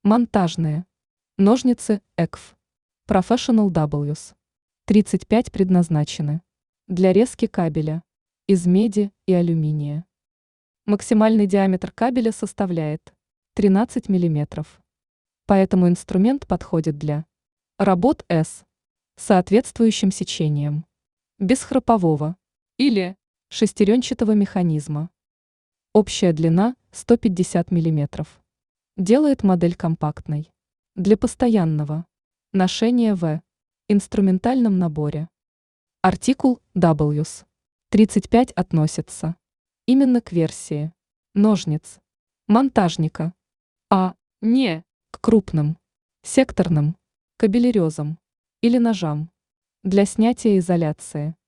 Монтажные. Ножницы ECF. Professional Ws. 35 предназначены для резки кабеля из меди и алюминия. Максимальный диаметр кабеля составляет 13 мм. Поэтому инструмент подходит для работ с соответствующим сечением, бесхрапового или шестеренчатого механизма. Общая длина 150 мм. Делает модель компактной. Для постоянного ношения в инструментальном наборе. Артикул Ws. 35 относится именно к версии ножниц монтажника, а не к крупным секторным кабелерезам или ножам для снятия изоляции.